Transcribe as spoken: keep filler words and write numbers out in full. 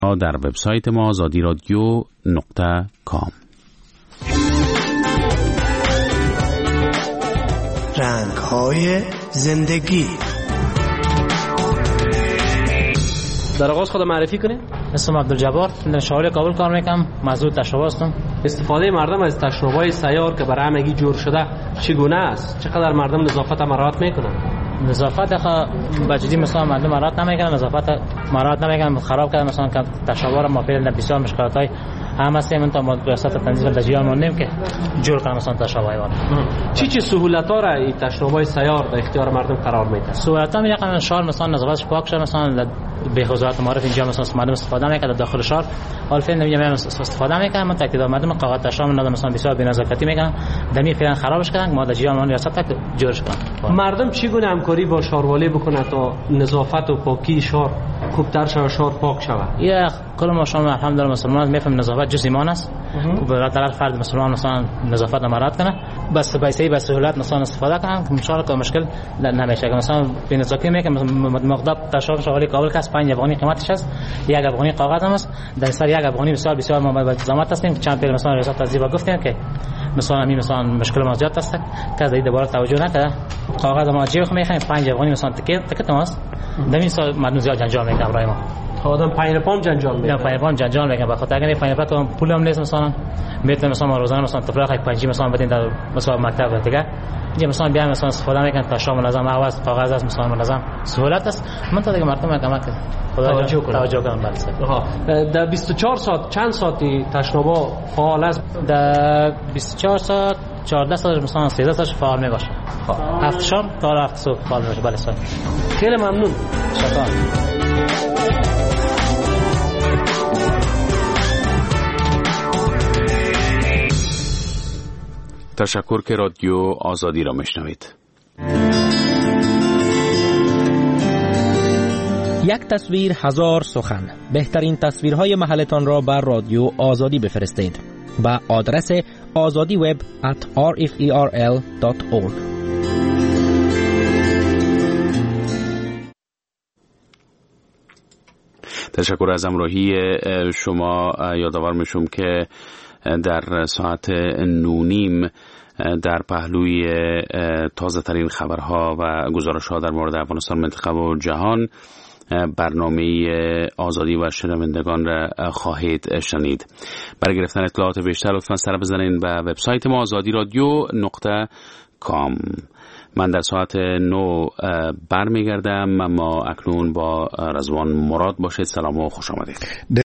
در وبسایت ما آزادی رادیو نقطه کام. رنگ‌های زندگی. در آغاز خود معرفی کنید. اسمم عبدالجبار، در شهر کابل کار میکنم، مزدور تشناب هستم. استفاده مردم از تشناب‌های سیار که برای همگی جور شده چگونه است؟ چقدر مردم نظافت مراعات میکنن؟ نظافت خا بجدی مثلا مردم مراعات نمیکنن، نظافت مراعات نمیکنن، خراب کردن مثلا که تشناب‌ها ما فعلا بسیار مشکلاتای هم هست. من تا مؤسسه تنظیم دجیان موندیم که جور کنم مثلا تشناب‌های وارد. چی چی سهولت‌ها را این تشناب‌های سیار در اختیار مردم قرار میده؟ سهولت‌ها میگن شهر مثلا نظافتش پاک شه، مثلا به حضورات معرف اینجا مثلا مردم استفاده میکنن داخل شهر. حال فعلا میگم استفاده میکنن، من تاکید مردم قواعد تشناب ندارم مثلا بسیار بی‌نزاکتی میکنن، دمی فعلا خرابش کردن، ما دجیان مون ریاست تک جورش کنن. مردم چگونه همکاری با شهروالی بکنه تا نظافت و پاکی شهر خوبتر شه، شهر پاک شه؟ یا کل ما شما الحمدلله مسلمان میفهم نظافت جز ایمان است. برادر فرد مسلمان مثلا نظافت مراعات کنه، بس بایستی به سهولت مثلا استفاده کنن که ان که مشکل نمیشه. که مثلا بی‌نزاکی میگه مقدار تشناب شهروالی کابل که پنج افغانی قیمتش است، یک افغانی کاغذ هم است، در سر یک افغانی بسیار بسیار ما باید زحمت هستیم. چند پیل مثلا ریاست تنظیم گفتیم که مثلا همین مثلا مشکل ما زیاد است که از این دوباره توجه نکرده. کاغذ ما جیب میخوایم پنج افغانی مثلا تکت تکت ماست، دمی سال مردم زیاد جنجال میکنه برای ما. آدم پنج پام جنجال میکنه. پنج پام جنجال میکنه بخاطر اگر پنج پام پول هم نیست مثلا میتونه مثلا ما روزانه مثلا تفریح پنج مثلا بدین در مثلا مکتب دیگه اینجا مثلا بیان مثلا استفاده میکنن تا شام منظم عوض کاغذ است مثلا منظم سهولت است. من تا دیگه مردم کمک توجه کنم توجه کنم. بله در بیست و چهار ساعت چند ساعتی تشنابا فعال است؟ در بیست و چهار ساعت چهارده ساعت مثلا سیزده ساعت فعال می باشه. هفت شام تا هفت صبح فعال میشه. بله صحیح. خیلی ممنون. شکر. تشکر که رادیو آزادی را میشنوید. یک تصویر هزار سخن. بهترین تصویرهای محلتان را بر رادیو آزادی بفرستید با آدرس آزادی وب ات آر اف ای آر ال دات اورگ. تشکر از همراهی شما. یادآور میشم که در ساعت نونیم در پهلوی تازه ترین خبرها و گزارش ها در مورد افغانستان، منطقه و جهان برنامه آزادی و شنوندگان را خواهید شنید. برای گرفتن اطلاعات بیشتر لطفاً سر بزنید به وبسایت ما آزادی رادیو نقطه کام. من در ساعت نو برمیگردم، اما اکنون با رضوان مراد باشید. سلام و خوش آمدید.